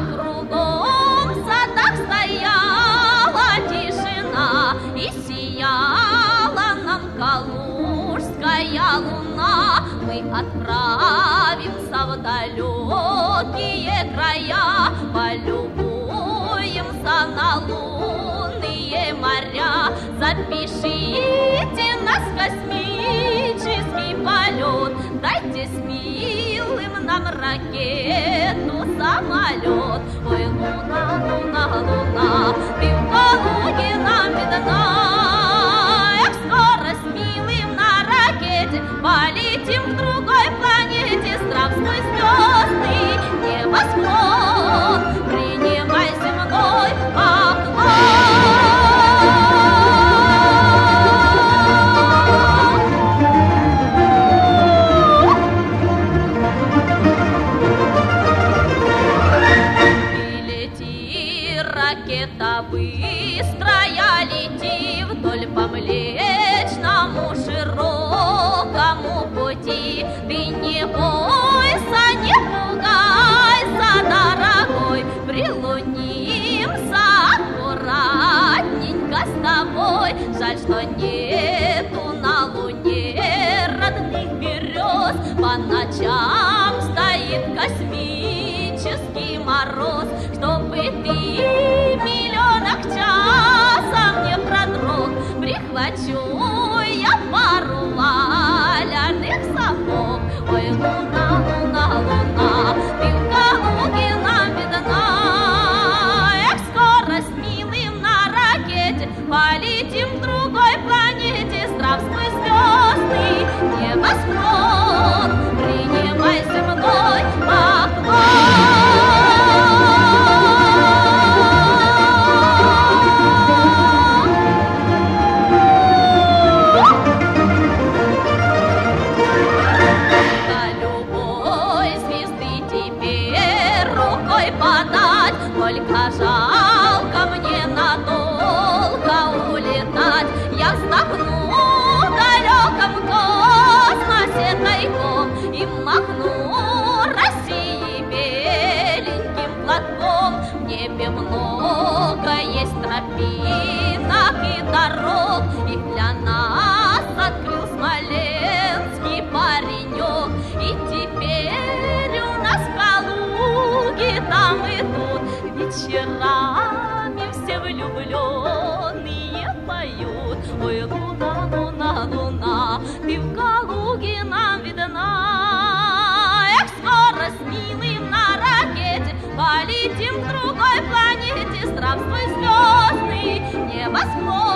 кругом в садах стояла тишина, и сияла нам калужская луна. Мы отправимся в далекие края, полюбуемся на лунные моря. Запишите нас в космический полет, дайте с милым нам ракету, самолет. Ой, луна, луна, луна, ты в Калуге нам видна. Эх, скоро с милым на ракете полетим к другой планете. Здравствуй, звездный небосклон, принимай земной поклон. Ракета быстрая, лети вдоль по Млечному широкому пути. Ты не бойся, не пугайся, дорогой, прилунимся аккуратненько с тобой. Жаль, что нету на Луне родных берез, по ночам стоит космический мороз. Чтобы ты миллионах часом не продрог, прихвачу я пару валяных сапог. Ой, луна, луна, луна, ты в Калуге нам видна. Эх, скоро с милым на ракете полетим к другой планете. Здравствуй, звездный небосклон, принимай земной поклон. Только жалко мне надолго улетать. Я вздохну в далеком космосе тайком и махну России беленьким платком. В небе много есть тропинок и дорог, их для нас открыл смоленский паренек. И теперь у нас в Калуге там и тут вечерами все влюбленные поют. Ой, луна, луна, луна, ты в Калуге нам видна. Эх, скоро с милым на ракете полетим к другой планете. Здравствуй, звездный небосклон.